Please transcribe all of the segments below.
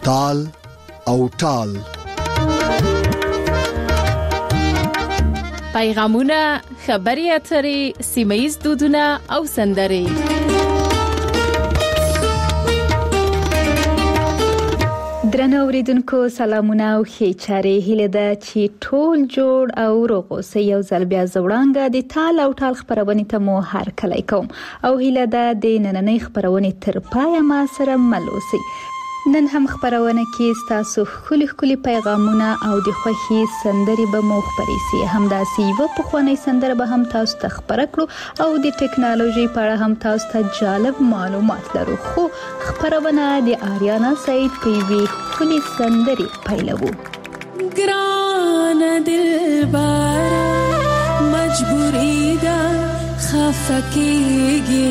تال او ټال. پیغامونه، خبري اترې، سیمه‌ییز دودونه او سندرې. درنو اوریدونکو سلامونه او ښې چارې. هیله ده چې ټول جوړ او روغ اوسئ. یو ځل بیا زوړانګه د تال او ټال خبرونه ته مو هرکلی کوم او هیله ده د نننۍ خبرونه تر پایه ما سره مل اوسئ. نن هم خبرونه کې ستاسو خولي پیغامونه او د خوښي سندرې به مو خبرې سي. همداسې یو پخوانی سندره به هم تاسو ته خبره کړو او د ټکنالوژي په اړه هم تاسو ته جالب معلومات لرو. خو خبرونه د آریانا سعید په وی خولي سندرې پیلوو. ګران دلبر مجبوری ده خفقېږي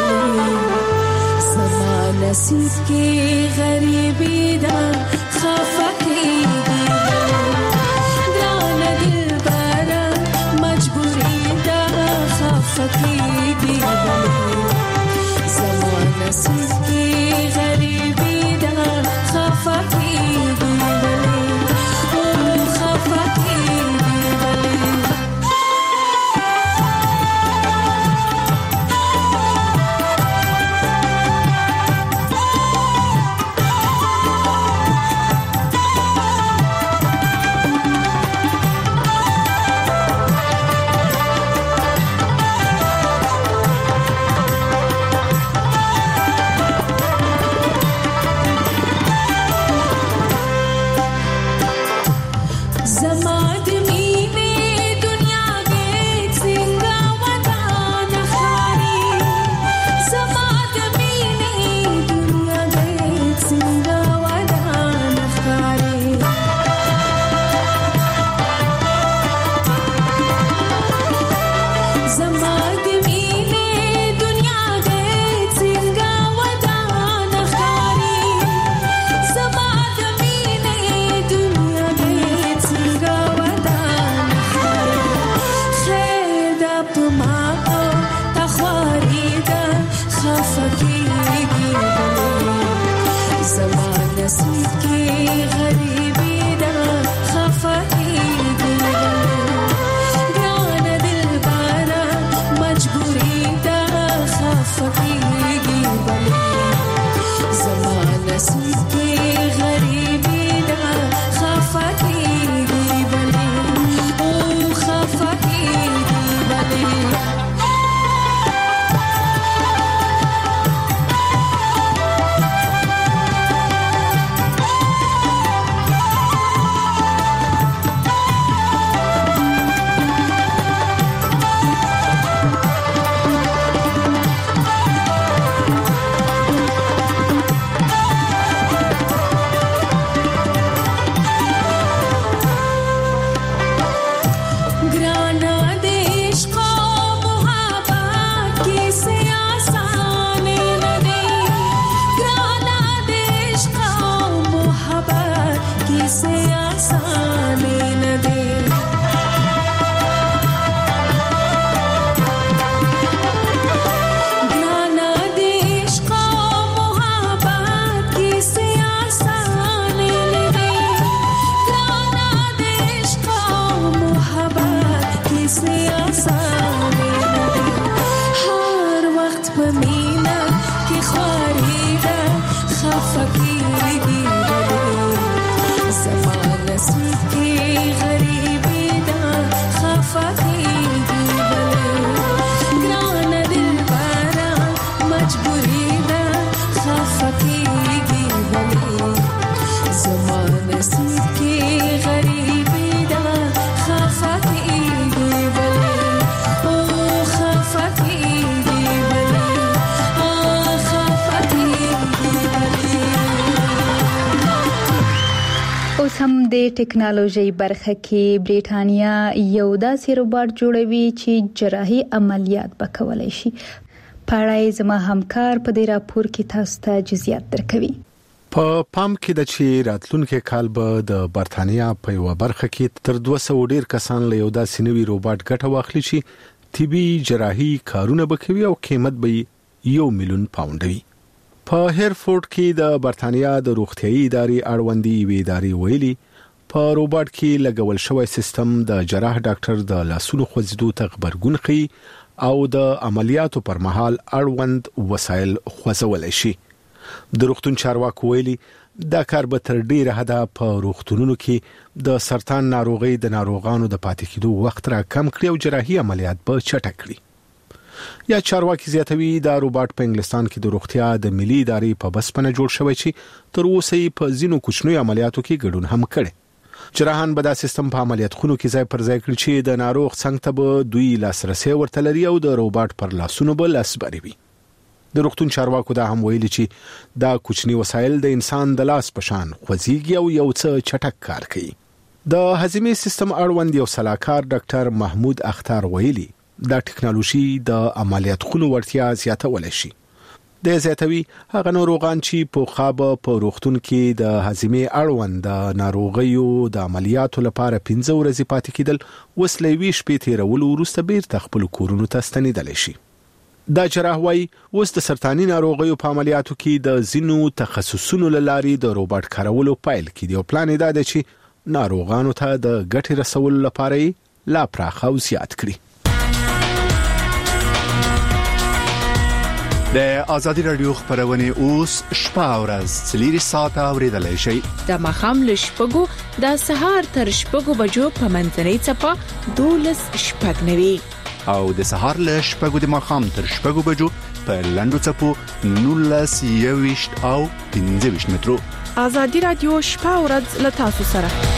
زما نصیب کې غریبی ده خفقېږي ګران دلبر مجبوری ده خفقېږي زما نصیب کې غریبی ده خفقېږي ټکنالوژي برخه کې بریټانیا یو داسې روباټ جوړوي چې جراحي عملیات وکولای شي. پړای زما همکار په دې راپور کې تاسو ته جزئیات درکوي. په پام کې د چې راتلونکو کال به د برتانیا په یو برخه کې تر 200 ډیر کسان له یو داسې نوي روباټ ګټه واخلي چې طبي جراحي کارونه وکوي او قیمت به 1 میلیون پاونډ وي. په هیرفورد کې د برتانیا د روغتيایي ادارې اړوندي ویداري ویلي په روباټ کې لګول شوی سیستم د جراح ډاکټر د لاسونو خوځیدو ته خبرګون کوي او د عملیاتو پر مهال اړوند وسایل خوځولای شي. د روغتون چارواکو ویلي دا کار به تر ډیره حده په روغتونونو کې د سرطان ناروغي د ناروغانو د پاتې کېدو وخت را کم کړي او جراحي عملیات به چټک کړي. یا چارواکي زیاتوي دا روباټ په انګلستان کې د روغتیا د ملي ادارې په بسپنه جوړ شوی چې تر اوسه په ځینو کوچنیو عملیاتو کې ګډون هم کړي. جراحان به دا سیستم په عملیات خونو کې ځای پر ځای کړي چې د ناروغ څنګ ته به دوی لاسرسي ورته لري او د روباټ پر لاسونو به لاسبري وي. د روغتون چارواکو دا هم ویلي چې دا کوچنی وسایل د انسان د لاس په شان خوځيږي او یو څه چټک کار کوي. د هضمي سیستم اړوند یو سلاکار ډاکټر محمود اختر ویلي دا ټکنالوژي د عملیات خونو ورتیا زیاتولای شي. د زیاتوي هغه ناروغان چې په خابه په روغتون کې د هضمي اړوند د ناروغیو د عملیاتو لپاره 15 ورځې پاتې کېدل وسلوي شپې تیرول وروسته بیرته خپل کورونو ته ستنېدل شي. دا جراح وايي اوس د سرطاني ناروغیو په عملیاتو کې د زینو تخصصونو لاري د روباټ کارولو پایل کړي او پلان دا دی چې ناروغانو ته د ګټې رسولو لپاره لا پراخ او زیات کړي. د آزادی رادیو خبرونه اوس شپه او ورځ 4 ساعته اوریدلای شئ. د مخام لشپګو د سهار تر شپګو بجو په منځنۍ چپه 12:09 او د سهار لشپګو د مخام تر شپګو بجو په لندو چپو 19:20 او 15 مترو. آزادی رادیو شپه او ورځ له تاسو سره.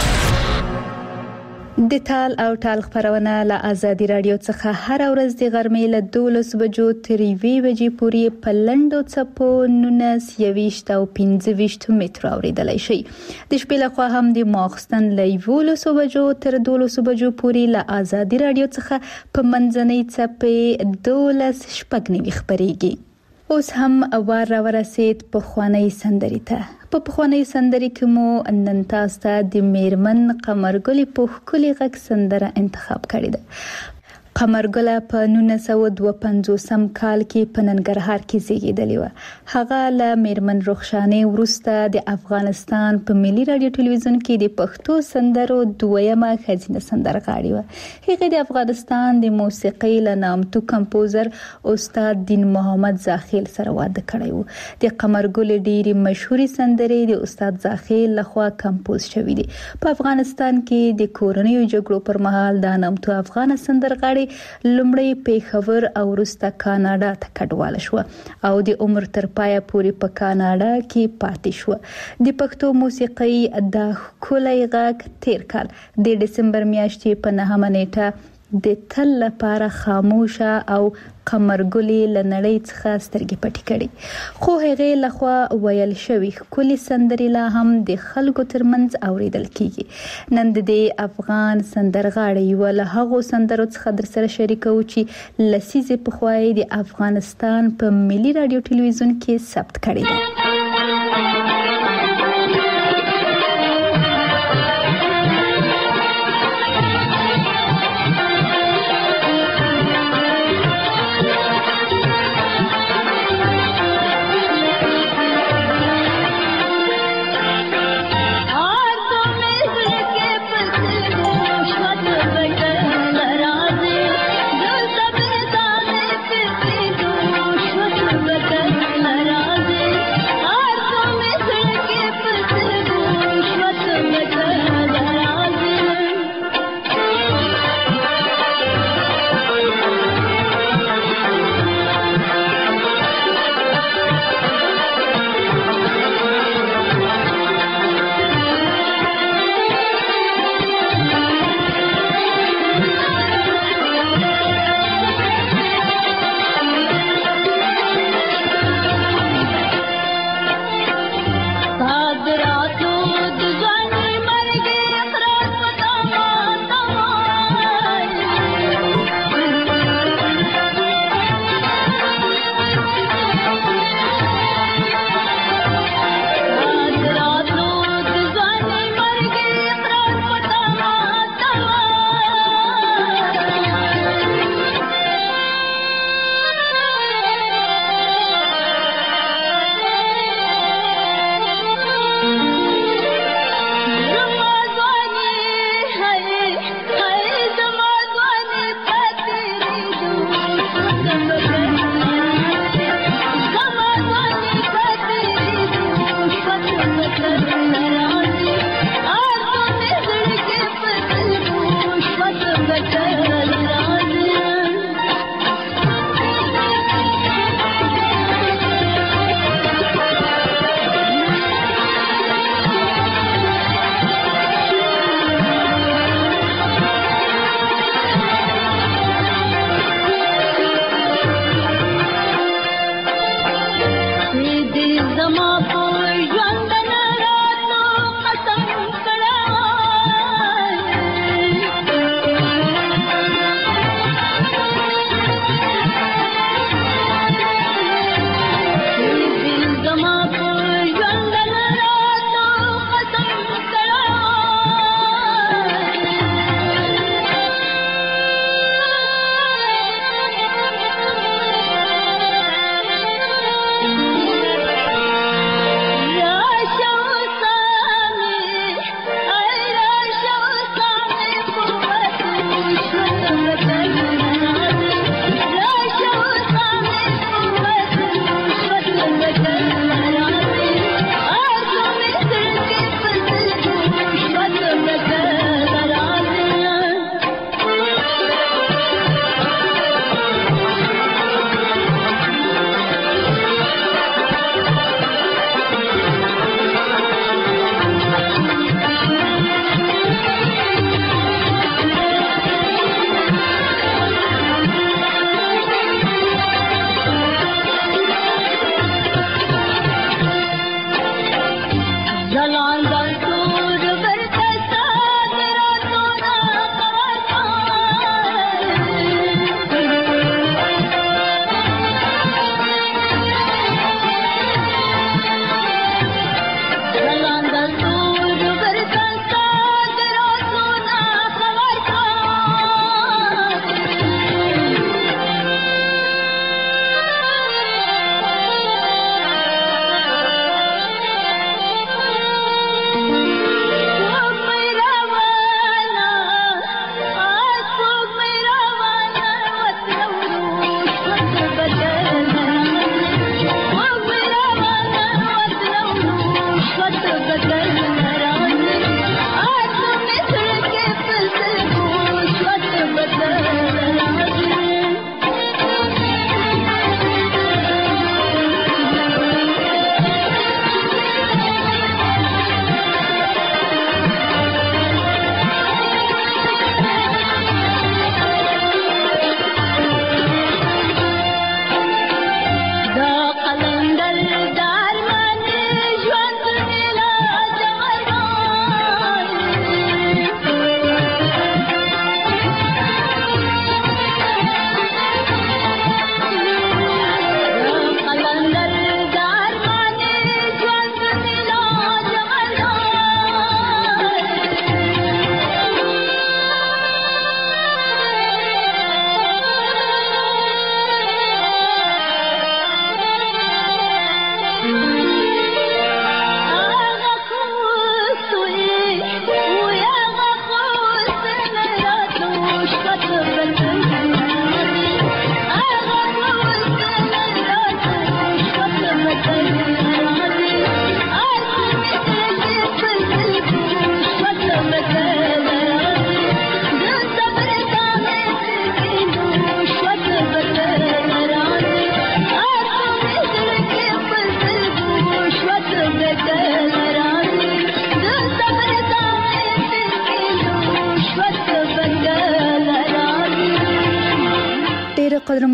د تال او ټال خبرونه له آزادی رادیو څخه هر ورځ د غرمې له 12 بجو تر 1 بجې پورې په لندو چپو 19:20 او 15 مترو اوریدلای شي. د شپې له خوا هم د ماخستن له 11 بجو تر 12 بجو پورې له آزادی رادیو څخه په منځنۍ چپې 12:09 خبريږي. اوس هم اوار را ورسید په خوانی سندري ته. په خوانی سندري کې مو نن تاسو ته د میرمن قمرګل په خولي غږ سندره انتخاب کړې ده. قمرګل په 1952 کال کې په ننګرهار کې زیږیدلې و. هغه له میرمن رخشانې وروسته د افغانستان په ملي رادیو ټلویزیون کې د پښتو سندرو دویمه ښځینه سندرغاړې و. هغه د افغانستان د موسیقۍ له نامتو کمپوزر استاد دین محمد زاخیل سره واده کړی و. د قمرګل ډېری مشهوري سندرې د استاد زاخیل لخوا کمپوز شوې دي. په افغانستان کې د کورنیو جګړو پر مهال د نامتو افغان سندرغاړي لومړی پیښور او وروسته کاناډا ته کډواله شو او د عمر تر پایه پورې په کاناډا کې پاتې شو. د پښتو موسیقۍ د ښکلي غږ تیر کال د دسمبر میاشتې په 9 نیټه د تل لپاره خاموشه او قمرګلې لنړۍ څخه سترګې پټې کړې. خو هغه لخوا ویل شوی ښکلي سندرې لا هم د خلکو ترمنځ اوریدل کیږي. نن د افغان سندرغاړي یو له هغو سندرو څخه در سره شریکو چې لسیزه په خوای د افغانستان په ملي رادیو ټلویزیون کې ثبت کړي دي.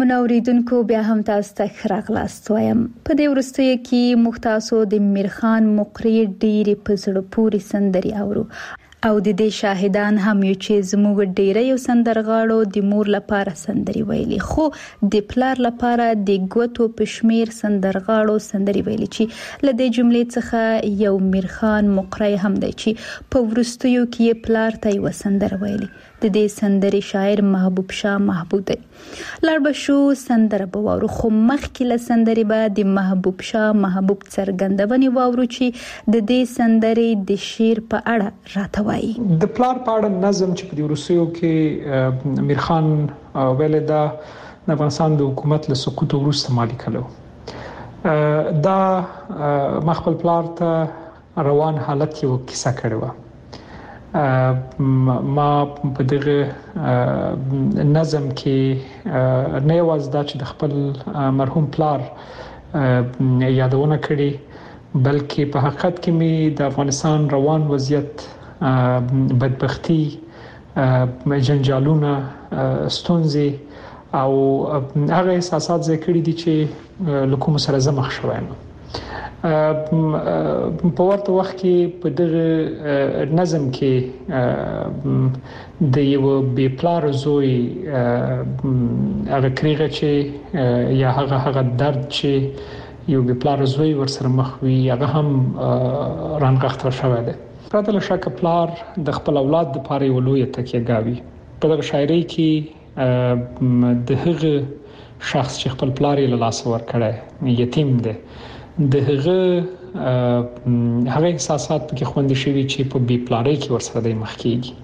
درنو اوریدونکو بیا هم تاسو ته ښه راغلاست وایم. په دې وروستیو کې موږ تاسو د میرخان مقری ډېرې په زړه پورې سندرې اورو او د دې شاهدان هم یو چې زموږ ډېری یو سندرغاړو د مور لپاره سندري ویلي، خو د پلار لپاره د ګوتو پښمیر سندرغاړو سندري ویلي چې لدې جملې څخه یو میرخان مقری هم دی چې په ورستیو کې پلار ته یو سندر ویلي. د دې سندري شاعر محبوب شاه محبوب دی. لړ بشو سندر به وورو، خو مخکې له سندري به د محبوب شاه محبوب څرګندونې وورو چې د دې سندري د شعر په اړه راته وایي. د پلار په اړه نظم چې په دې روسیو کې میرخان ویل دا د افغانستان د حکومت له سقوط وروسته مالی کړو. دا مخبل پلار ته روان حالت یو کیسه کړو. ما په دغه نظم کې نه یوازې دا چې د خپل مرحوم پلار یادونه کړې، بلکې په حقیقت کې می د افغانستان روان وضعیت، بدبختی، جنجالونه، ستونزې او هغه احساسات ذکر دي چې لکه مسره مخ شوم. په ورته وخت کې په دغه نظم کې د یو بي پلار زوی هغه کریغه چې یا هغه درد چې یو بي پلار زوی ورسره مخ وي هغه هم رانغښتل شوی دی. پرته له شک پلار د خپل اولاد لپاره یو لوی تکیه گاوي. په دغه شاعري کې د هغه شخص چې خپل پلار یې له لاس ورکړی یتیم دی، د هغه احساسات کې خوندې شوی چې په بي پلارۍ کې ورسره د مخ کېږي.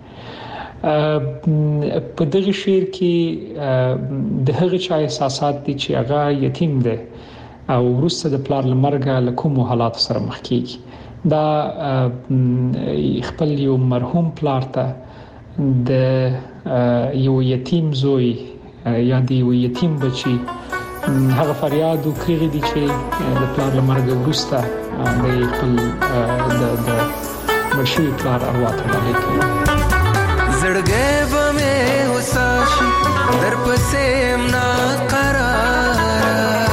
په دغه شعر کې د هغه چا احساسات دي چې هغه یتیم دی او وروسته د پلار لمرګه له کوم حالات سره مخ کېږي. دا خپل یو مرحوم پلار ته د یو یتیم زوی یا د یو یتیم بچي هغه فریاد او کریغه دي چې د پلار لمرګ وروسته د خپل د مشوي پلار ارواح ته لیکي. زړګې به مې وساشي در پسې امنا قرار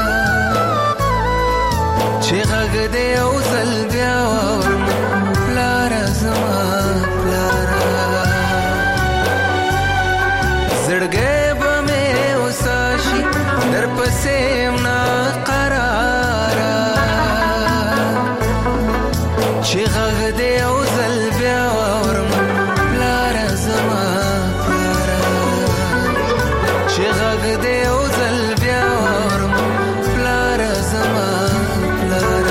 چې غږ دې او زل بیا ورم پلار زما پلار. زړګې به مې وساشي در پسې امنا قرار چې غږ دې او زل بیا ورم پلار زما پلار. چې غږ دې او زل بیا ورم پلار زما پلار.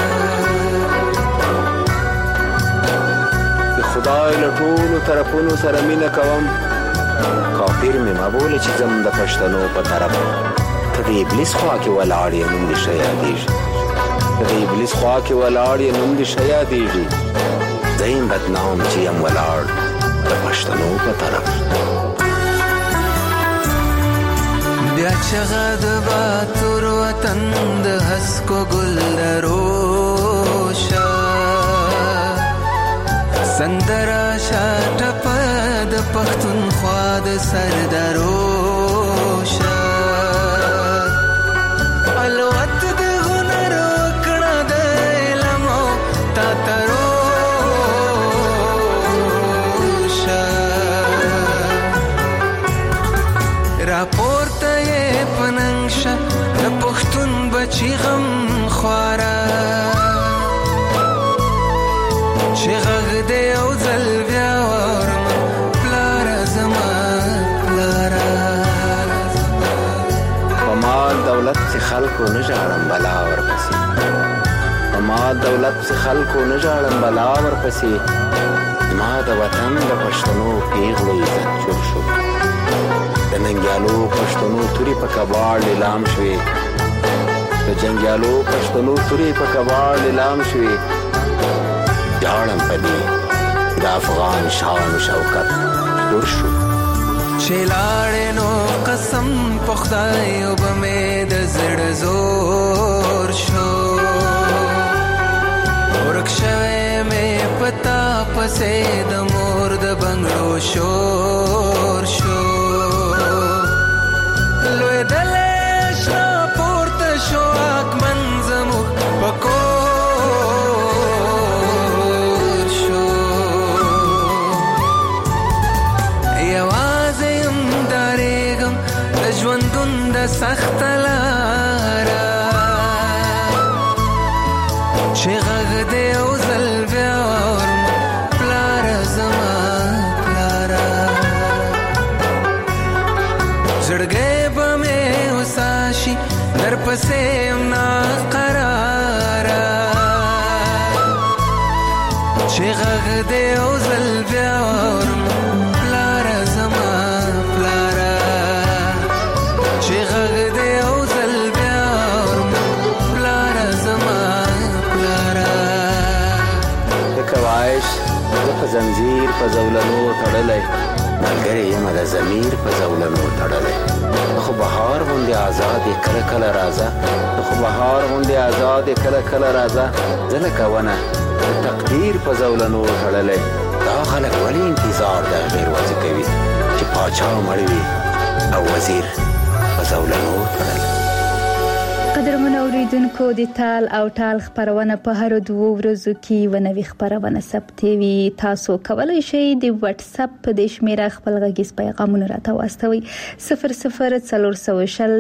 د خدای له ټولو طرفونو سره مینه کوم، کافر مې مبوله چې زم د پښتنو په طرف. ته د ابلیس خوا کې ولاړ یې نوم دې ښه یادېږي، ته د ابلیس خوا کې ولاړ یې نوم دې ښه یادېږي. زه یم بدنام چې یم ولاړ د پښتنو په طرف. بیا چغه د باتور وطن د هسکو ګل دروشه سندرا شاټپ د پښتونخوا د سردروشه الوت د هنر وکړه د علم او تاتروشه راپورته یې پننګشه د پښتون بچی غم خواره چې غږ دې او زل بیا ورم پلار زما پلار. په مال دولت چې خلکو نه ژاړم بلا ورپسې، په مال دولت چې خلکو نه ژاړم بلا ورپسې. ما د وطن د پښتنو پیغلو عزت جوړ شو، د ننګیالو پښتنو توري په کباړ لیلام شوې، د جنګیالو پښتنو توري په کباړ لیلام شوې. جاړم پدې د افغان شان و شوکت دور شو. چې لاړې نو قسم په خدای وب مې د زړه زور شو، ورک شوی مې پتا پسې د مور د بنګړو شور شو. لوی دلې چې غږ دې او ځل بیا اورم پلاره زما پلاره زړګی به مې وساشي در پسې یم ناقراره چې غږ دې او ځل بیا اورم پلاره زما پلاره چې غږ دې او ځل بیا اورم پلاره زما پلاره لکه وایش زه په زنځیر په زولنو تړلی ملګری یم د ضمیر په زولنو تړلی خو بهار غوندې آزاد یې کله کله راځه خو بهار غوندې آزاد یې کله کله راځه زه لکه ونه د تقدیر په زولنو تړلی دا خلک ولې انتظار د غیر وضع کوي چې پاچا مړ وي او وزیر په زولنو تړلی. قدرمن اوریدونکو د تال او ټال خبرونه په هر 2 ورځو کې و نوې خبرونه ثبتوي. تاسو کولای شئ د واتس اپ په د شمیره خپل غږیز پیغامونه راته واستوي 00420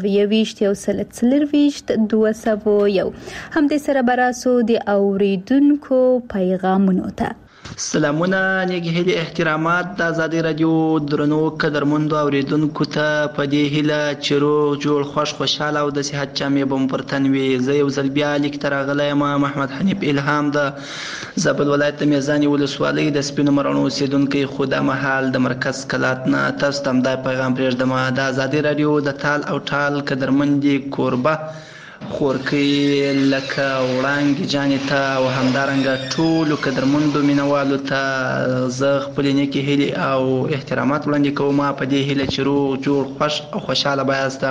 222 هم د سره براسو د اوریدونکو پیغامونو ته سلامونه نیکی هیله احترامات د آزادی رادیو درنو قدرمندو اوریدونکو ته په دې هیله چې روغ جوړ خوشاله او د صحت جامې بم پرتن وي. زه یو ځل بیا لیک تر غلیم محمد حنیف الهام د زابل ولایت میزانی ولسوالۍ د سپینو مرانو اوسیدونکو خدا محل د مرکز کلات نه تاسو ته د پیغام پرېږدم. د آزادی رادیو د تال او ټال قدرمندي کوربه خورکی لکه وړانګې جانې ته او همدارنګه ټولو قدرمندو مینوالو ته زه خپلې نیکې هیلې او احترامات وړاندې کوم په دې هیله چې روغ جوړ خوش او خوشحاله به یاست.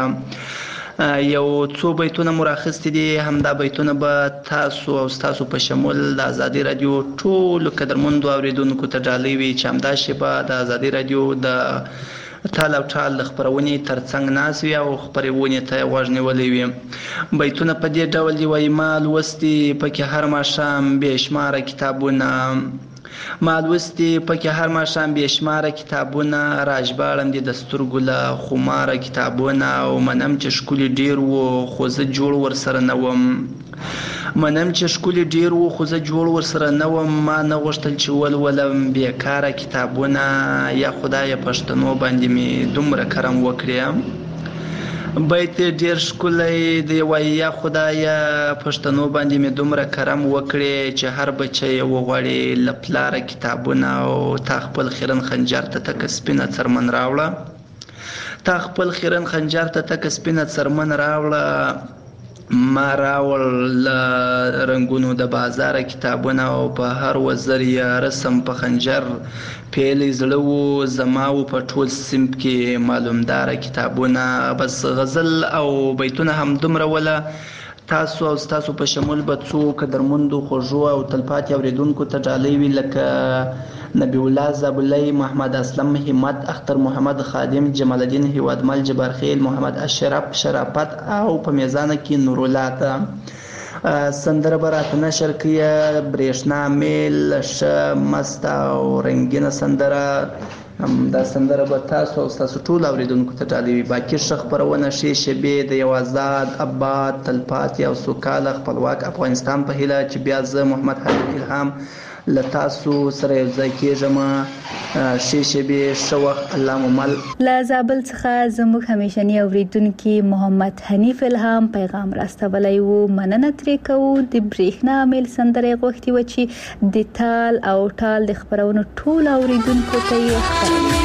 یو څو بیتونه مو راخیستي دي همدا بیتونه به تاسو او ستاسو په شمول د آزادي رادیو ټولو قدرمندو اوریدونکو ته ډالۍ وي چې همدا شیبه د آزادي رادیو د تال او ټال خبرونې ترڅنګ ناس وي او خبرونې ته غوږ نیولی وي. بیتونه په دې ډول دي وایي ما لوستي پکې هر ماښام بې شماره کتابونه ما لوستي پکې هر ماښام بې شماره کتابونه راژباړم دي د سترګو له خماره کتابونه او منم چې ښکلي ډېر وو خو زه جوړ ورسره نه وم منم چې ښکلي ډېر وو خو زه جوړ ورسره نه وم ما نه غوښتل چې ولولم بېکاره کتابونه یا خدایه پښتنو باندې مې دومره کرم وکړې. بیت ډیر ښکلی دی وایي یا خدایه پښتنو باندې مې دومره کرم وکړې چې هر بچی وغواړي له پلاره کتابونه او تا خپل خیرن خنجر ته تکه سپینه څرمن راوړه تا خپل خیرن خنجر ته تکه سپینه څرمن راوړه ما راول رنگونو د بازار کتابونه او په هر وزر یا رسم په خنجر پیلې زړه و زما و په ټول صنف کې معلومدار کتابونه. بس غزل او بیتونه هم دومره ولا تاسو او تاسو په شمول به څو قدرمندو خوږو او تلپاتې اوریدونکو ته ډالۍ وي لکه نبی الله زابلی محمد اسلم همت اختر محمد خادم جمال الدین هیوادمل جبارخیل محمد اشرف شرافت او په میزان کې نور الله ته سندره برات نشر کیه برېښنا میل ش مست او رنگینه سندره دا سندره به تاسو او تاسو ټول اوریدونکو ته ډالۍ وي. باقي ښه خبرونه شي شبې د یو آزاد آباد تلپاتې او سوکاله خپلواک افغانستان په هیله چې بیا زه محمد حنیف الهام له تاسو سره یو ځای کېږم. ښې شبې ښه وخت الله مو مل. له زابل څخه زموږ همیشني اوریدونکي محمد حنیف الهام پیغام راستولی و. مننه ترې کوو. د برېښنا میل سندره غوښتي و چې د تال او ټال د خبرونو ټول اوریدونکو ته یې خپروي.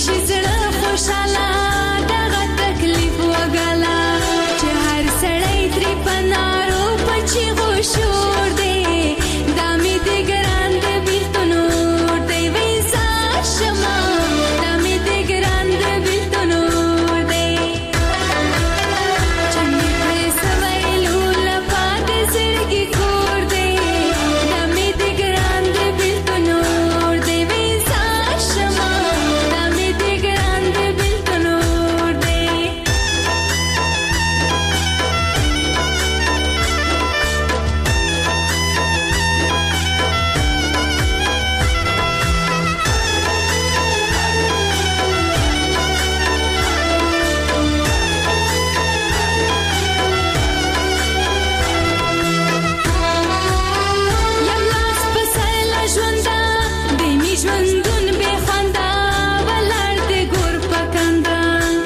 شي زړه خوشاله دغه تکلیف وګاله چې هر سړی ترې په نارو په چیغو شور دی دا مې د ګران د بېلتون اور دی وی زار شمه دا مې د ګران د بېلتون اور دی چې مې پرې څه ویلو له پاتې زړګي کور دی دا مې د ګران د بېلتون اور دی وی زار شمه دا مې د ګران د بېلتون اور دی یم لاس په سر له ژونده بې مې ژوندون بې خونده ولاړ د ګور په کنده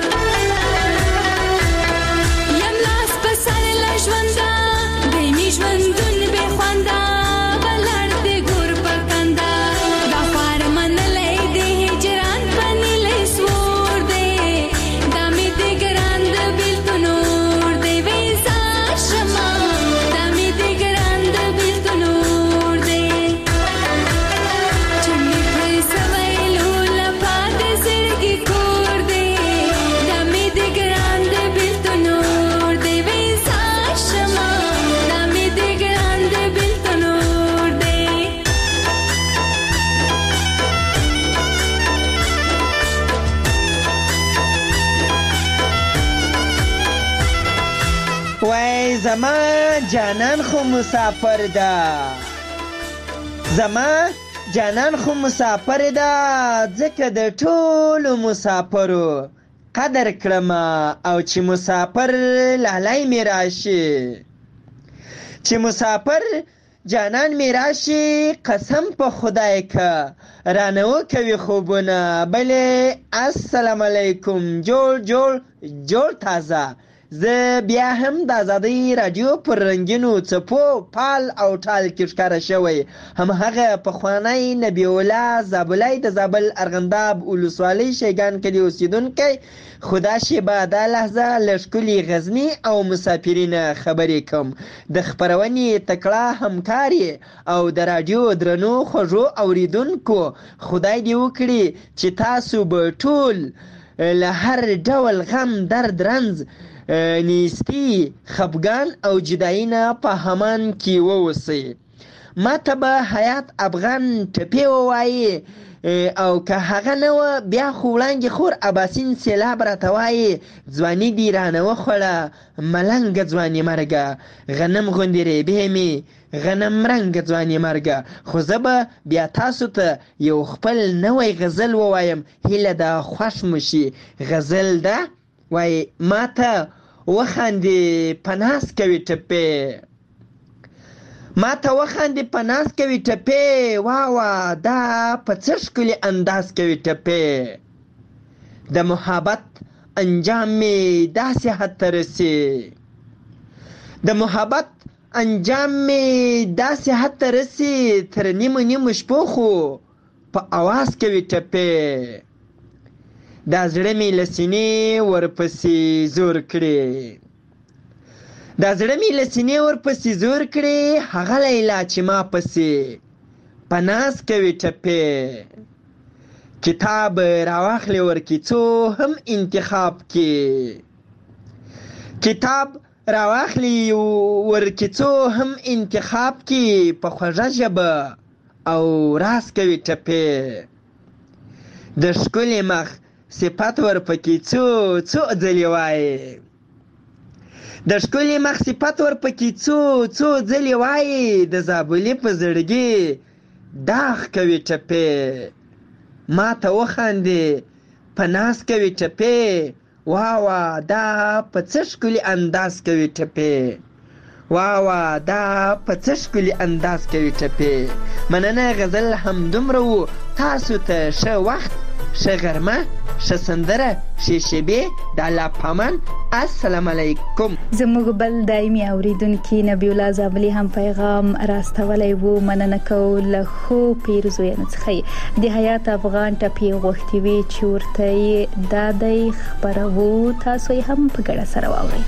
یم لاس په سر له ژونده بې مې ژوندون بې خونده ولاړ د ګور په کنده دا خوار منلی د هجران په نیلی سور دی دا مې د ګران د بېلتون اور دی وی زار شمه دا مې د ګران د بېلتون اور دی چې مې پرې څه ویلو له پاتې زړګي کور دی دا مې د ګران د بېلتون اور دی وی زار شمه دا مې د ګران د بېلتون اور دی وای زما جانان خو مسافر ده زما جانان خو مسافر ده ځکه د ټولو مسافرو قدر کړم او چې مسافر لالی مې راشي چې مسافر جانان مې راشي قسم په خدای که رانه وکوي خوبونه بلې السلام علیکم جوړ تازه زه بیا هم د ازادۍ راډیو پر رنګینو څپو پال او ټال کې ښکاره شوی همهغه پخوانی نبی الله زابلی د زابل ارغنداب ولسوالۍ شیګان کلي اوسېدونکی خدا شیبه دا لحظه له ښکلي غزني او مسافرینه خبرې کوم د خپرونې تکړه همکاري او د راډیو درنو خوږو اوریدونکو خدای دې وکړي چې تاسو به ټول له هر ډول غم درد رنځ نیستی خفګان او جدایي نه په همان کې ووسئ ما ته به حیات افغان ټپې ووایي او که هغه نه وه بیا خو وړانګې خور اباسین سیلاب راته وایي ځواني دې رانه وخوړه ملنګه ځواني مرګه غنم غوندې ریبې مې غنم رنګه ځواني مرګه خو زه به بیا تاسو ته یو خپل نوی غزل ووایم هیله ده خوښ مو شي غزل ده وایي ما ته وخاندې په ناز کوي ټپې ما ته وخاندې په ناز کوي ټپې واوه دا په څه ښکلي انداز کوي ټپې د محبت انجام مې داسې حد ته رسي د محبت انجام مې داسې حد ته رسي تر نیمو شپو خو په اواز کوي ټپې دا زړه مې له سینې ورپسې زور کړي دا زړه مې له سینې ورپسې زور کړي هغه لیلا چې ما پسې په ناز کوي ټپې کتاب راواخلې ورکیڅو هم انتخاب کې کتاب راواخلې ورکیڅو هم انتخاب کې په خوږه ژبه او راز کوي ټپې د ښکلي مخ صفت ورپکې څو ځلې وایي د ښکلي مخ صفت ورپکې څو ځلې وایي د زابلي په زړګي داغ کوي ټپې ما ته وخاندې په ناز کوي ټپې واوه دا په څه ښکلي انداز کوي ټپې واوه دا په څه ښکلي انداز کوي ټپې مننه غزل همدومره و تاسو ته ښه وخت ښه غرمه، ښه سندره، ښې شیبې، د الله په امان. السلام علیکم. زموږ بل دایمي اوریدونکي نبی الله زابلي هم پیغام راستولی وو. مننه کوو له ښو پیرزویانو څخه د حیات افغان ټپې غوښتي وي چې ورته یې دا دی خپروو، تاسو یې هم په ګډه سره واورئ.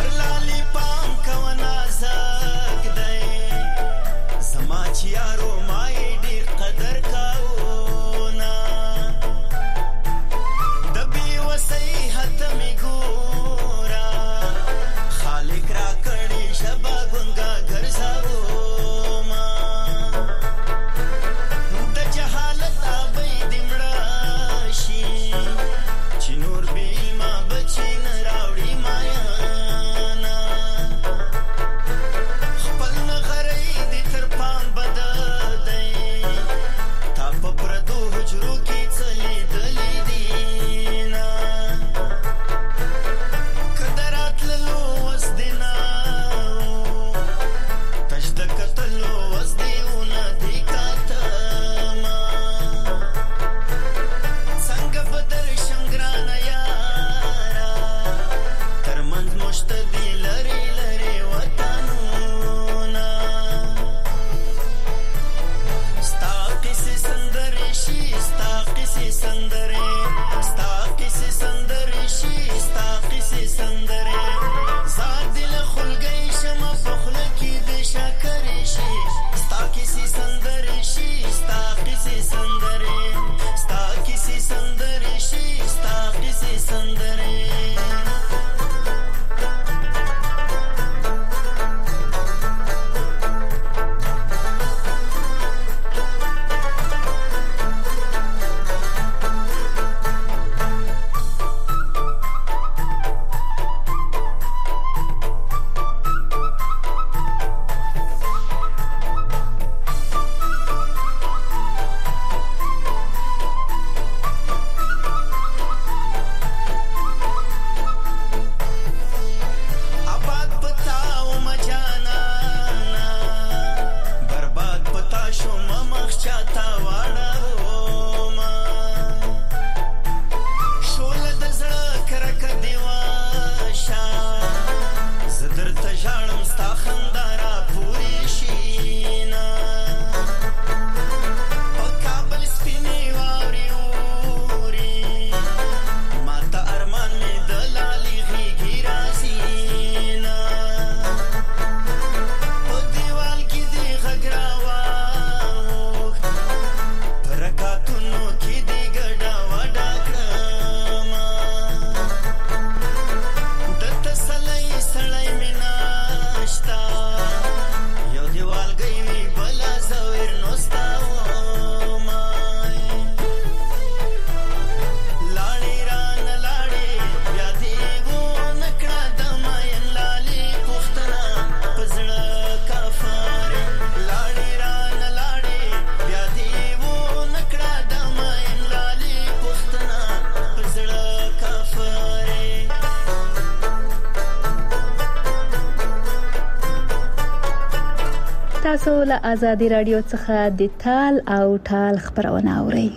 تاسو له آزادي رادیو څخه د تال او ټال خبرونه اورئ.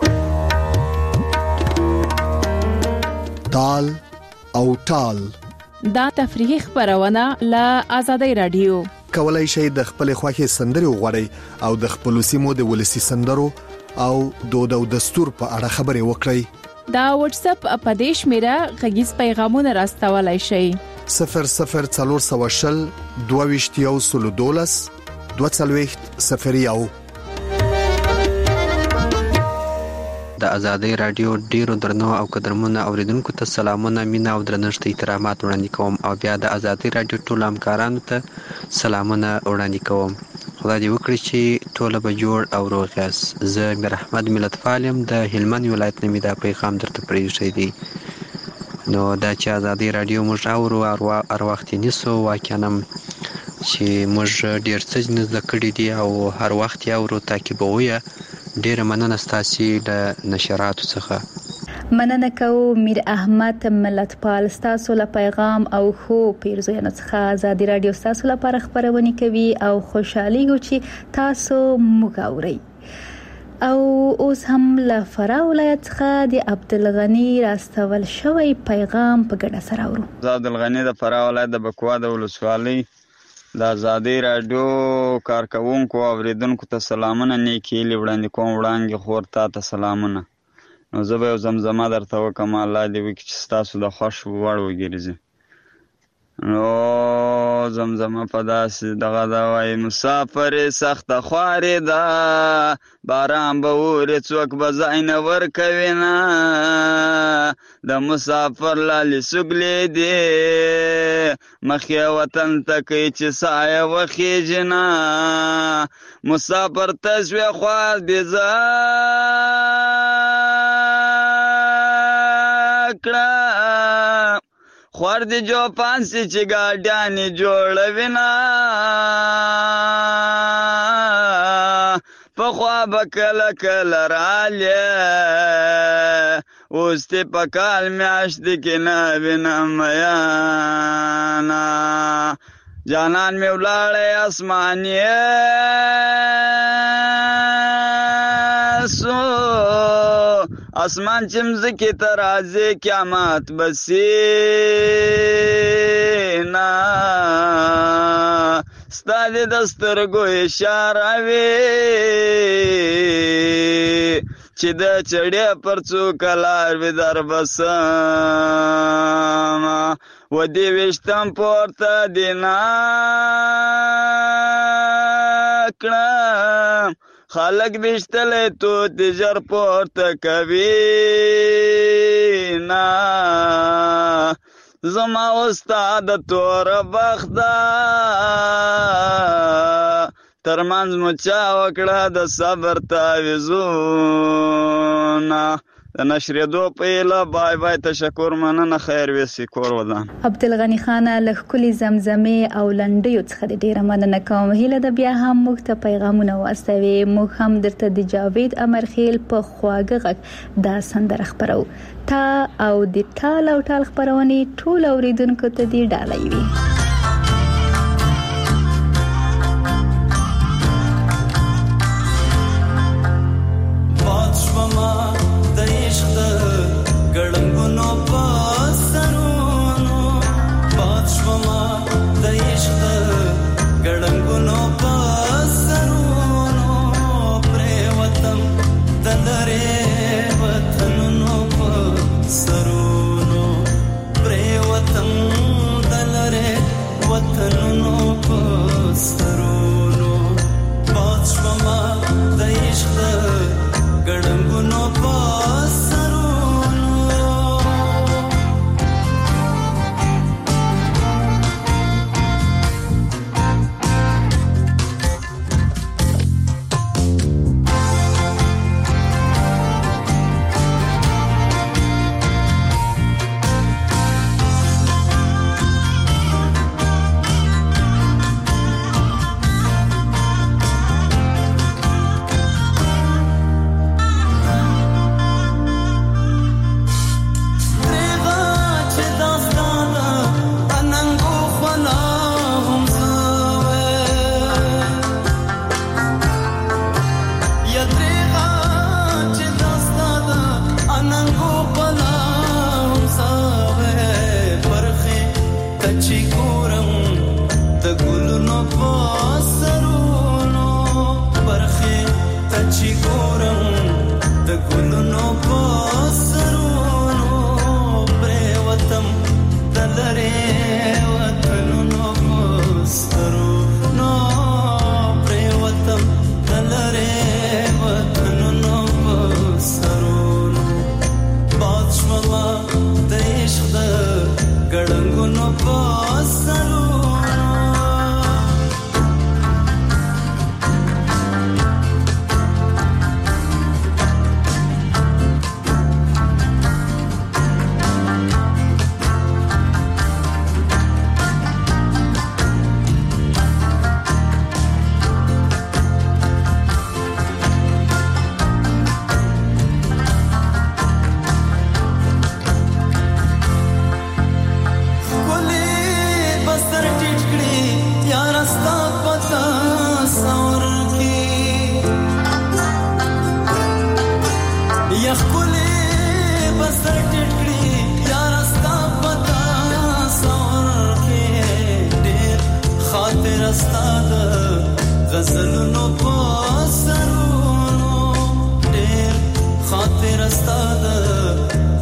تال او ټال دا تفریحي خبرونه له آزادي رادیو. کولای شئ د خپل خوښي سندري وغوړئ او د خپل سیمو د ولسی سندرو او دود او دستور په اړه خبرې وکړئ. دا واتس اپ اپدیش میرا غږیز پیغامونه راستولای شئ. 0040 22 240 د آزادۍ رادیو ډیرو درنو او قدرمنو اوریدونکو ته سلامونه، مینه او درنښت احترامات وړاندې کوم او بیا د آزادۍ رادیو ټول همکارانو ته سلامونه وړاندې کوم. خدای دې وکړي چې ټول به جوړ او روغ یاست. زه میر احمد ملتپال یم د هلمند ولایت نه. می دا پیغام درته پرېږدی دی. نو دا چې آزادۍ رادیو موږ اورو هر وخت یې نیسو، واقعا چې موږ ډېر څه زده کړي دي او هر وخت یې اورو، تعقیبوو یې. ډیره مننه ستاسو له نشراتو څخه. مننه کوو میر احمد ملتپال، ستاسو له پیغام او خو پیرزویانو څخه. آزادي رادیو ستاسو لپاره خبرونه کوي او خوشحالي غو چې تاسو موږ اورئ. او اوس هم له فراه ولایت څخه د عبدالغنی راستول شوی پیغام په ګډه سره اورو. عبدالغنی د فراه ولایت د بکوا د ولسوالۍ د آزادۍ راډیو کارکونکو او اوریدونکو ته سلامونه نیکې هیلې وړاندې کوم. وړانګې خور تا ته سلامونه. نو زه به یو زمزمه درته وکړم، الله دې وکړي چې ستاسو د خوښ وړ وګرځي. نو زمزمه په داسې دغه ده وایي: مسافرې سخته خوارې ده، باران به اوري څوک به ځای نه ورکوي نه، د مسافر لالې سګلې دي مخې وطن ته کوي چې ساه یې وخیږي نه، مسافر ته شوې خوار دې زه کړه، خوار دې جو پانسی چې ګاډیانې جوړوي نه، پخوا به کله کله رالې اوس دې په کال میاشتې کې نه وینم میانه، جانان مې ولاړی اسمانیې سو، اسمان چې مځکې ته راځي قیامت به سي نه، ستا دې د سترګو اشاره وي چې د چړې پر څوکه لار وي در بسم، و دې ویشتم پورته دې نه کړم، خلق بیشتلی تو تجر پورته کوي نه، زما استاد تور بخته ترمنځ مو چا وکړه د صبر تعویذونه. د نشریدو په ایله بای بای، تشکر، مننه، خیر ویسی، کور ودان. عبدالغنی خان له ښکلې زمزمې او لنډیو څخه ډیره مننه کوم. هیله ده بیا هم موږ ته پیغامونه واستوي، موږ هم درته د جاوید امرخیل په خواږه غږ دا سندره خپرو. تا او د ټال او ټال خپرونې ټول اوریدونکو ته دې ډالۍ وي. ګړنګونو په سرونو باد شوما د عشق ګړنګونو په سرونو پرې وطن د لرې وطنونو په سرونو پرې وطن د لرې وطنونو په سرونو باد شوما د عشق ګړنګونو په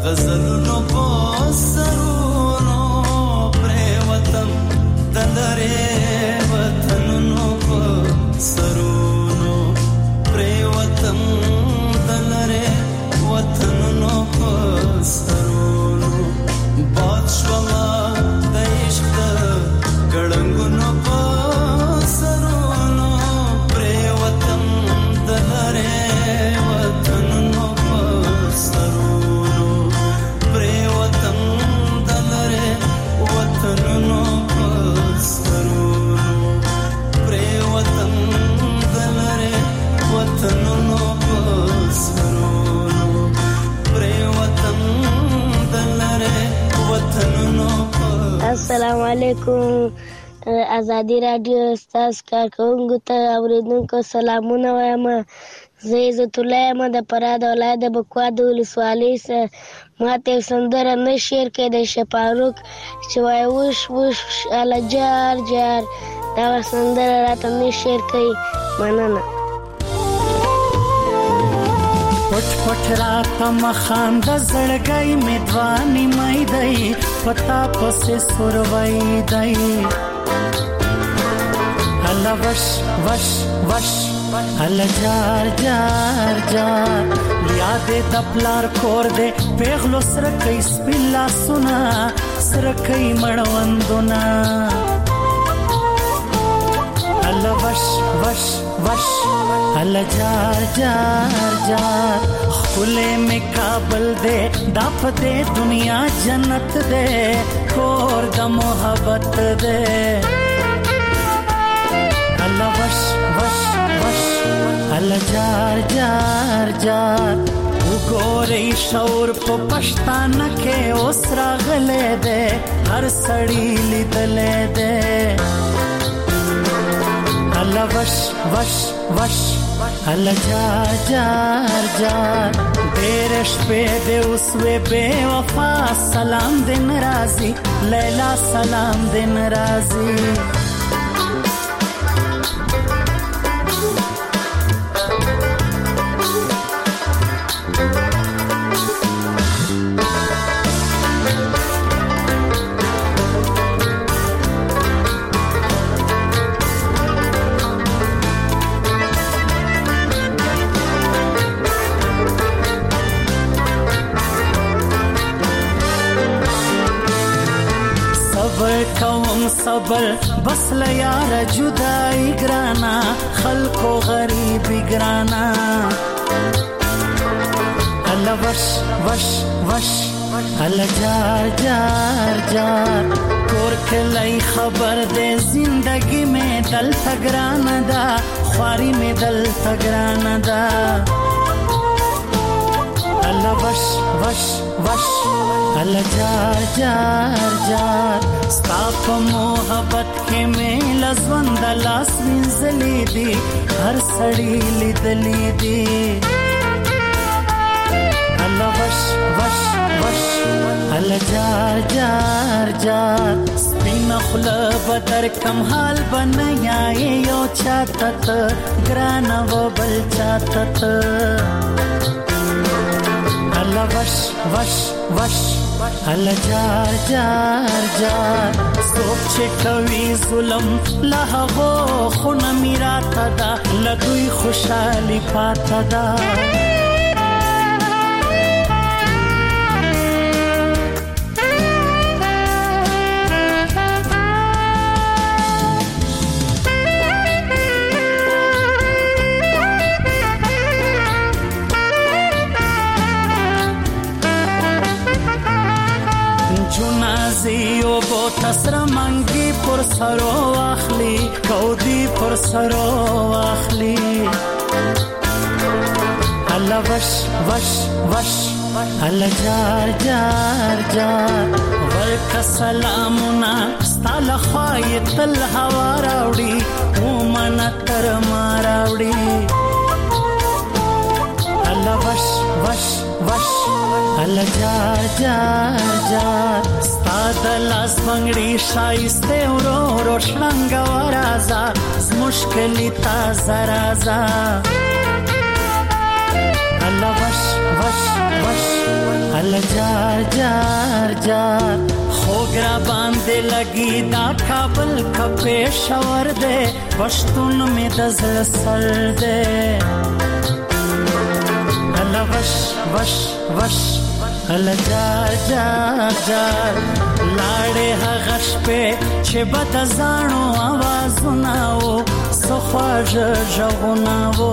غزلونو پسرونو پریوتم دلره وطنونو پسرونو پریوتم دلره وطنونو پسرونو باد شوما د عشق ګړنګونو پسرونو پریوتم دلره وطنونو پسرونو پریوتم دلره وطنونو پسرونو پریوتم دلره وطنونو پسرونو پریوتم دلره وطنونو. السلام علیکم. ازادي رادیو ستاسو کارکونکو ته اوریدونکو سلامونه وایم. زه عزت الله یم د فراه د ولایت د بکوا د ولسوالۍ څخه. ماته یو سندره نه شعر کې د شفاروق چې وایي وش وش اله جار جار، دغه سندره راته نه شعر کوي. مننه. پټ پټ راته مخاند زړګی مې دوانې مې دی پتا پسې سوروي دی الله وش وش وش الله جار جار جار یاد د پلار کور دې پیغلو سره کوي سپیلا سنا سره کوي مړوندونه الله وش وش وش الله جار جار جار خلے میں کابل دے داپ دے دنیا جنت دے کور دا محبت دے اللہ وش وش وش اللہ جار جار جار وګورې شور په پښتانه کې اوس راغلې دے هر سړی لیدلې دے الله وش وش وش الله جار جار جار ډېر شپې دې اوس وې بې وفا سلام دې ناراضي لیلا سلام دې ناراضي صبر بس لیار جدائی گرانا خلقو غریبی گرانا اللہ وش وش وش اللہ جار جار جار کور کلی خبر دے زندگی میں دل تگرانا دا خواری میں دل تگرانا دا اللہ وش وش وش اللہ جار جار جار ستا په محبت کې مې لزوند لاس وینځلې دي هر سړی لیدلې دي الله وش وش وش الله جار جار جار سپین خله بدر کم حال بنیا یو چاته ګرانه و بل چاته الله وش وش وش الله جار جار جار سوچ کوي ظلم له هغه خونه میراته دا لدوی خوشالي پاته دا زیو بو تسر منگی پر سرو اخلی کودی پر سرو اخلی الله وش وش وش الله جار جار جار ورک سلامنا ستال خوای تل هوا راوړي و من تر ما راوړي الله وش وش وش الله جار جار جار ستاد لاس بنگړي شایسته ورو ورو شړنګ ورازا مشکلی تا زرازا الله وش وش وش ال جار جار جار خوګرا باندې لګي دا کابل کپې شور دے پښتون می د زړه سر دے ال وش وش وش ال جار جار جار لاړې هغش په چې بد زانو आवाज ناو سخواج ژغناو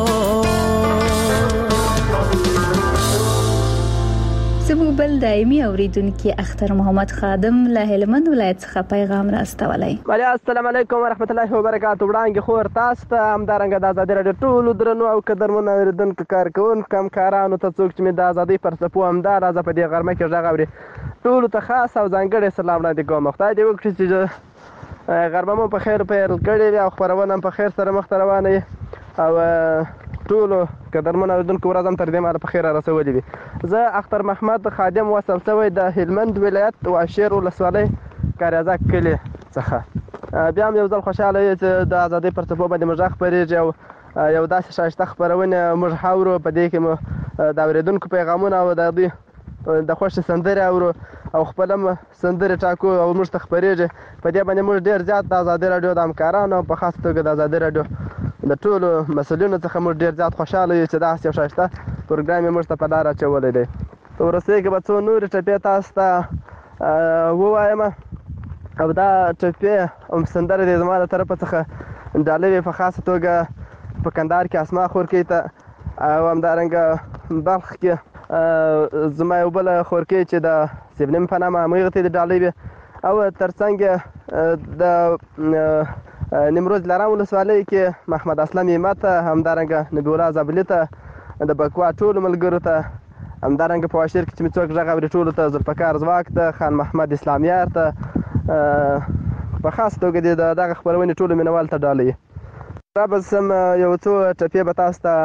زموږ بل دایمي اوریدونکو اختر محمد خادم له هلمند ولایت څخه پیغام راستولی. السلام علیکم ورحمت الله وبرکاتہ. وړاندې خور تاسو ته همدارنګه د آزادۍ راډیو ټولو درنو او قدرمنو اوریدونکو کارکوونکو همکارانو ته څوک چې مې د آزادۍ پر څپو همدار راځه په دې غرمه کې غږ اوري ټولو ته خاص او ځانګړی سلام وړاندې کوم. خدای دې وکړي چې غرمه مو په خیر پیل کړې وي او خپرونه هم په خیر سره مخته روانه وي او ټولو قدرمنو اوریدونکو ورځ هم تر دې مهاله په خیر رسولې وي. زه اختر محمد خادم وصل شوی د هلمند ولایت واشیر ولسوالۍ کاریازک کلي څخه. بیا هم یو ځل خوشحاله یو چې د آزادۍ پر څپو باندې موږ غږ خپرېږي او یو داسې ښایسته خپرونه موږ اورو. په دې کې مو د اورېدونکو پیغامونه او د دوی د خوښې سندرې اورو او خپل هم سندرې ټاکو او موږ ته خپرېږي. په دې باندې موږ ډېر زیات د آزادۍ راډیو د همکارانو په خاص توګه د آزادۍ راډیو د ټولو مسؤلینو څخه موږ ډېر زیات خوشحاله یو چې داسې یو ښایسته پروګرام یې موږ ته په لار اچولی دی. په وروستیو کې به څو نورې ټپې تاسو ته ووایم او دا ټپې سندرې دې زما د طرفه څخه ډالۍ وي په خاصه توګه په کندهار کې اسما خورکۍ ته او همدارنګه بلخ کې زما یو بله خورکۍ چې د سیبنیم په نامه همغې ته دې ډالۍ وي او تر څنګ د نیمروز لارام ولسوالۍ کې محمد اسلم ایمه ته همدارنګه نبی الله زابلي ته د بکوا ټولو ملګرو ته همدارنګه په واشیر کې چې مې څوک غږ اوري ټولو ته ذوالفقار ځواک ته خان محمد اسلامیار ته په خاص توګه دغه خپرونې ټولو مینوال ته ډالۍ. را به سم یو څو ټپې به تاسو ته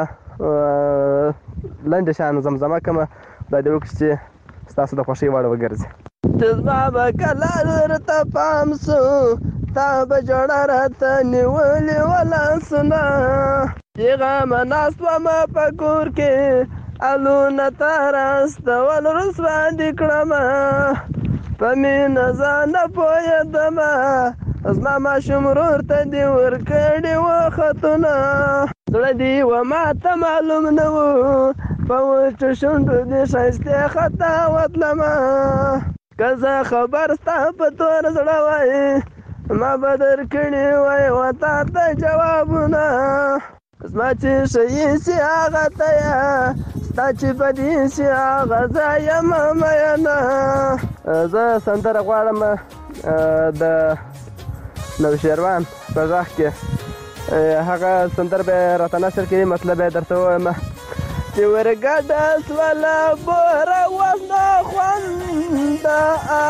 لنډې شان زمزمه کړم. خدای دې وکړي چې ستاسو د خوښۍ وړ وګرځي. چې زما به کله درته پام سو تا به جوړه راته نیولې ولاسونه پیغامه ناست ومه په کور کې الونه ته راستول رسوا دې کړمه په مینه ځان نه پوهېدمه زما ماشوم ورور ته دې ورکړي وه خطونه زړه دې و ماته معلوم نه و په وچو شونډو دې ښایستې خطا وتلمه که زه خبر ستا په تور زړه وایې ما به درکړي وای و تا ته جوابونه زما چې ښیي سي هغه ته یه ستا چې بدي سي هغه زه یمه مینه. زه سندره غواړم د نوشیروان په غږ کې هغه سندره به یې راته نشر کړي مطلب یې درته ووایم چې ورګډه سوله بوره اوس نه خونده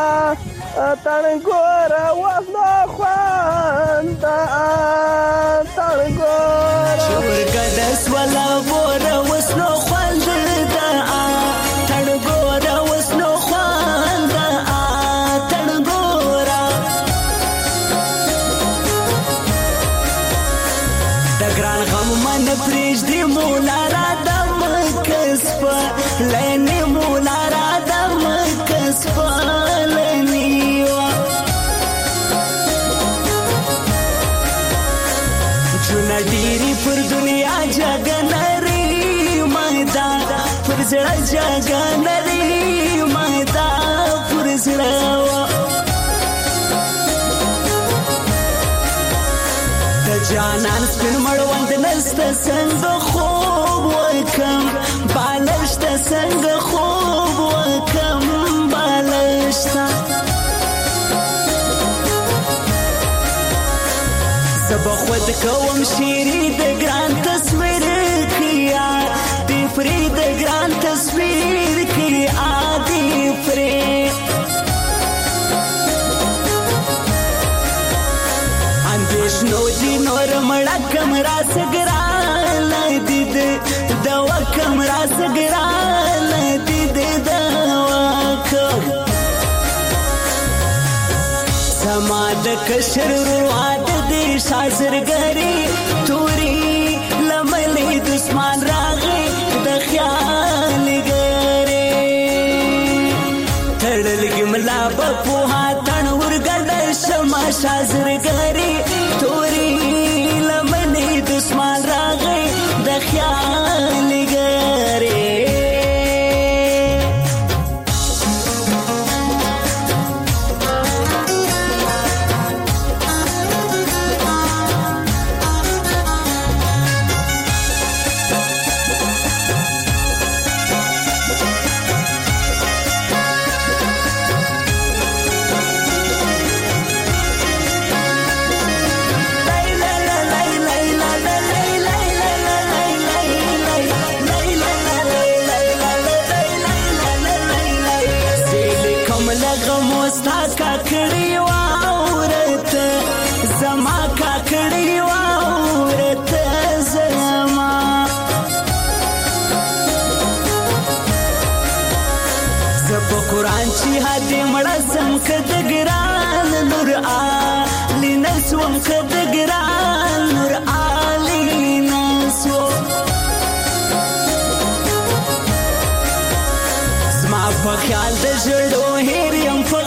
تړنګوره اوس نه خونده تړنګوره چې ورګډه سوله بوره اوس نه خونده تړنګوره اوس نه خونده تړنګوره د ګران غم من پرېږدي مولا را کسپا لینی مولا را دم کسپا لینیوا چونا ډیری پر دنیا جگہ نری مایدا پر زړه جگہ نری مایدا پر زړه د جانان سپین مړوند نست څنګه خوب وکم بالشت څنګه خوب وکم بالشت زب خود کوم شیری د ګران تصویر کیا دی پری د ګران تصویر کیا دی پری اندیش نو دی نور مړه کمرا سګران دید دوا کمرا سګران دید دوا کم سما د کشر رواد دی شازرګری توري لملې دسمان راغې د خیال ګر تړلګي ملا په پوها تن ورګډ شمع شازرګري توري لمنې دسمال راغی د خیال ګري کاکړی واورته زما کاکړی واورته زما زپ قرآن چې هدي مړه سم کد ګران نور علی نسوم کد ګران نور علی نسو زما په خیال د جوړو هریم په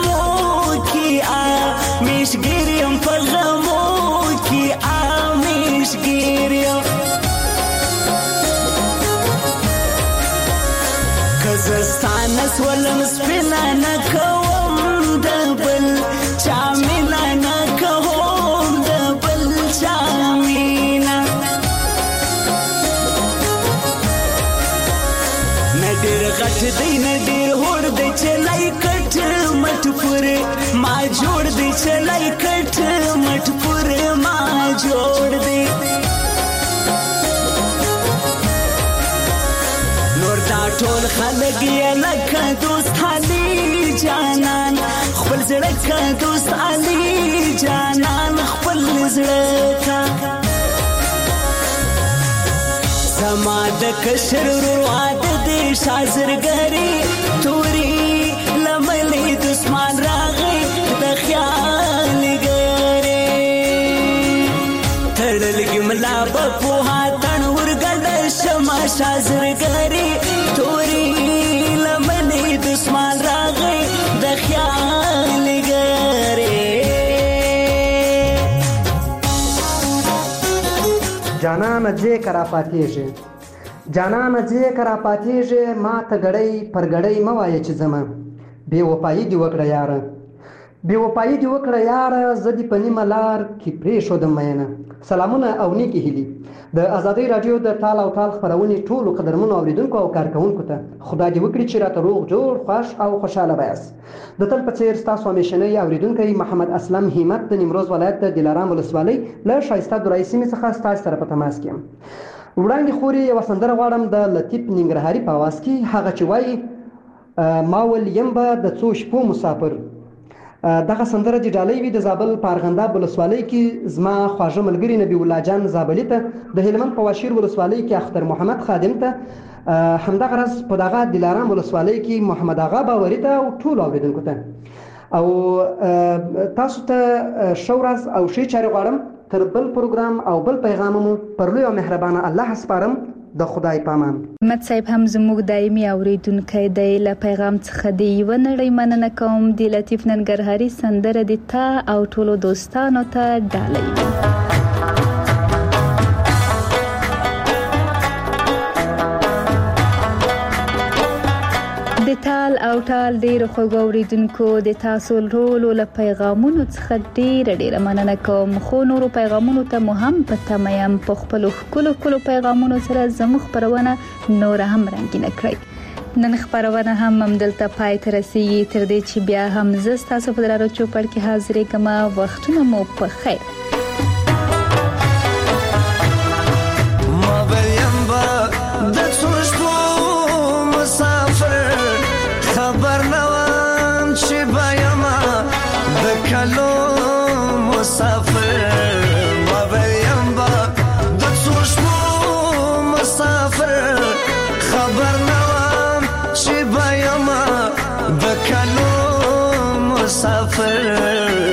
مشګریم په غمو کې مشګریم کزستان سولم سپینا نه کوم د بل چا مینا نه کوم د بل چا مینا نه ډېر غټ دی نه ډېر هوړ دی چې لای کټ مټ پورې ما جوړ دی چلای کټ مټ پورې ما جوړ دی نور دا ټول خلک یې لکه دوست علي جانان خپل زړه کا دوست علي جانان خپل زړه کا زما د کشر رواد دی شازرګری توري لملې دسمان راغی د خیال ګرې تړلګي ملا په پوها تن ورګډ شمع شازرګری توري لملې دسمان راغی د خیال ګرې جانان جې کرا پاتېږي جانان جې کرا پاتېږي ما ته ګړۍ پر ګړۍ مه وایه چې زما بې وفایي دې وکړه یاره بې وفایي دې وکړه یاره زه دې په نیمه لار کې پرېښودم مینه سلامونه او نیکې هیلې د ازادۍ راډیو د ټال او ټال خپرونې ټولو قدرمنو اورېدونکو او کارکوونکو ته خدای دې وکړي چې راته روغ جوړ خوښ او خوشحاله بیاست د تل په څېر ستاسو همیشنی اورېدونکی محمد اسلم همت د نیمروز ولایت د دلارام ولسوالۍ له ښایسته درایي سیمې څخه ستاسو سره په تماس کې یم وړاندې خورې یوه سندره غواړم د لطیف ننګرهاري په اواز کې هغه چې وایي ما ول یم به د څو شپو مسافر دغه سندره د ډالۍ وي د زابل په ارغنداب ولسوالۍ کې زما خواږه ملګري نبي الله جان زابلي ته د هلمند په واشیر ولسوالۍ کې اختر محمد خادم ته همدغه راز په دغه دلارام ولسوالۍ کې محمد اغا باوري ته او ټولو اورېدونکو ته او تاسو ته ښه ورځ او ښې چارې غواړم تر بل پروګرام او بل پیغام مو پر لوی او مهربانه الله سپارم د خدای پامان. محمد صاحب هم زموږ دایمي اوریدونکی دی له پیغام څخه دی یوه نړۍ مننه کوم د لطیف ننګرهاري سندره د تا او ټولو دوستانو ته ډالۍ وي. د تال او ټال ډیرو خوږو اوریدونکو د تاسو ټولو له پیغامونو څخه ډیره مننه کوم خو نورو پیغامونو ته مو هم په تمه یم په خپلو ښکلو پیغامونو سره زموږ خپرونه نوره هم رنګینه کړئ. نن خپرونه هم همدلته پای ته رسیږي تر دې چې بیا هم زه ستاسو په درانه چوپړ کې حاضرېږم. وختونه مو په خیر. کلو مسافر ما بیم با د څوشمو مسافر خبر نوام چې بیم د کلو مسافر